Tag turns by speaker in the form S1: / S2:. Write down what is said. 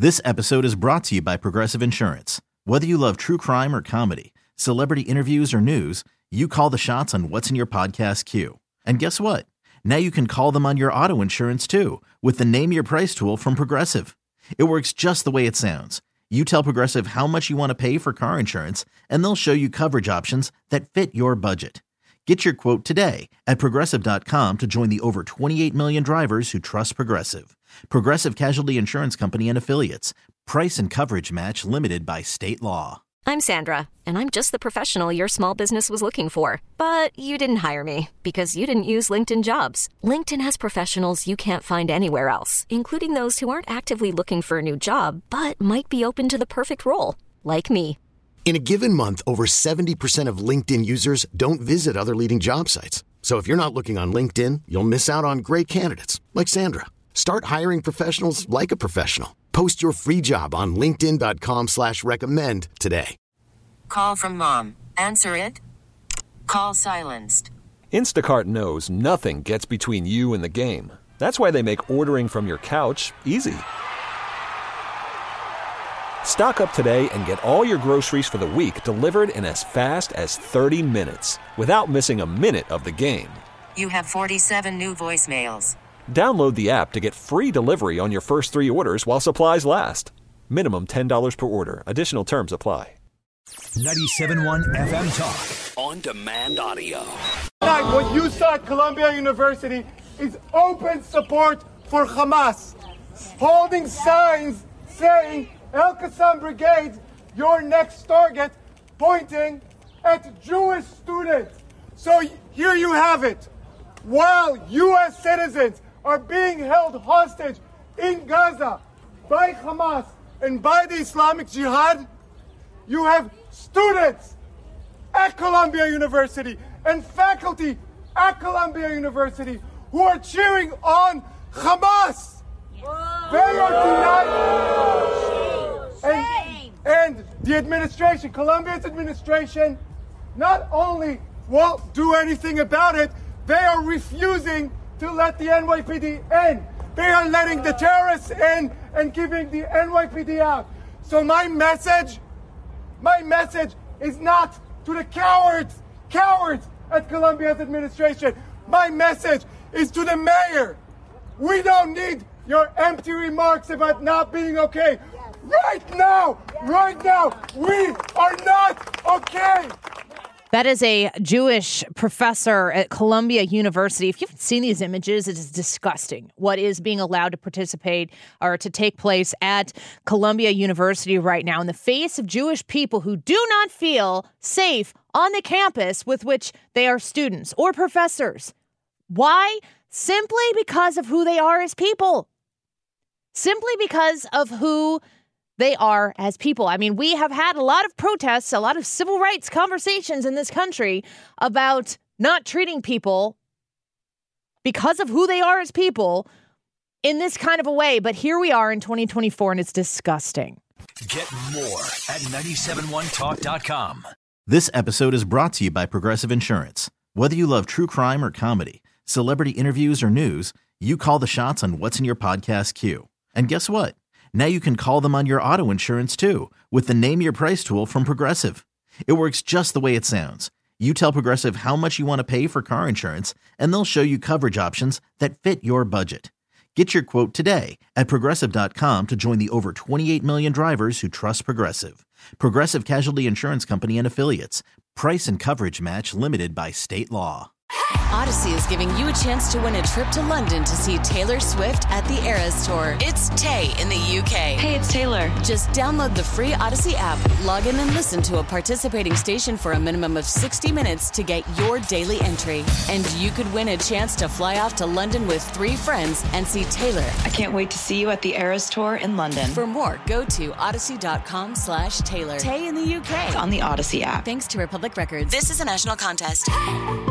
S1: This episode is brought to you by Progressive Insurance. Whether you love true crime or comedy, celebrity interviews or news, you call the shots on what's in your podcast queue. And guess what? Now you can call them on your auto insurance too with the Name Your Price tool from Progressive. It works just the way it sounds. You tell Progressive how much you want to pay for car insurance, and they'll show you coverage options that fit your budget. Get your quote today at Progressive.com to join the over 28 million drivers who trust Progressive. Progressive Casualty Insurance Company and Affiliates. Price and coverage match limited by state law.
S2: I'm Sandra, and I'm just the professional your small business was looking for. But you didn't hire me because you didn't use LinkedIn Jobs. LinkedIn has professionals you can't find anywhere else, including those who aren't actively looking for a new job, but might be open to the perfect role, like me.
S3: In a given month, over 70% of LinkedIn users don't visit other leading job sites. So if you're not looking on LinkedIn, you'll miss out on great candidates like Sandra. Start hiring professionals like a professional. Post your free job on linkedin.com/recommend today.
S4: Call from mom. Answer it. Call silenced.
S5: Instacart knows nothing gets between you and the game. That's why they make ordering from your couch easy. Stock up today and get all your groceries for the week delivered in as fast as 30 minutes without missing a minute of the game.
S4: You have 47 new voicemails.
S5: Download the app to get free delivery on your first 3 orders while supplies last. Minimum $10 per order. Additional terms apply.
S6: 97.1 FM Talk. On demand audio.
S7: What you saw at Columbia University is open support for Hamas. Holding signs saying, El Qassam Brigade, your next target, pointing at Jewish students. So here you have it. While U.S. citizens are being held hostage in Gaza by Hamas and by the Islamic Jihad, you have students at Columbia University and faculty at Columbia University who are cheering on Hamas. They are denying. And the administration, Columbia's administration, not only won't do anything about it, they are refusing to let the NYPD in. They are letting the terrorists in and giving the NYPD out. So my message is not to the cowards at Columbia's administration. My message is to the mayor. We don't need your empty remarks about not being okay. Right now, we are not okay.
S8: That is a Jewish professor at Columbia University. If you haven't seen these images, it is disgusting what is being allowed to participate or to take place at Columbia University right now in the face of Jewish people who do not feel safe on the campus with which they are students or professors. Why? Simply because of who they are as people. Simply because of who they are as people. I mean, we have had a lot of protests, a lot of civil rights conversations in this country about not treating people because of who they are as people in this kind of a way. But here we are in 2024, and it's disgusting.
S6: Get more at 971talk.com.
S1: This episode is brought to you by Progressive Insurance. Whether you love true crime or comedy, celebrity interviews or news, you call the shots on what's in your podcast queue. And guess what? Now you can call them on your auto insurance too with the Name Your Price tool from Progressive. It works just the way it sounds. You tell Progressive how much you want to pay for car insurance, and they'll show you coverage options that fit your budget. Get your quote today at Progressive.com to join the over 28 million drivers who trust Progressive. Progressive Casualty Insurance Company and Affiliates. Price and coverage match limited by state law.
S9: Odyssey is giving you a chance to win a trip to London to see Taylor Swift at the Eras Tour. It's Tay in the UK.
S10: Hey, it's Taylor.
S9: Just download the free Odyssey app, log in and listen to a participating station for a minimum of 60 minutes to get your daily entry. And you could win a chance to fly off to London with 3 friends and see Taylor.
S10: I can't wait to see you at the Eras Tour in London.
S9: For more, go to odyssey.com/Taylor. Tay in the UK.
S10: It's on the Odyssey app.
S9: Thanks to Republic Records. This is a national contest.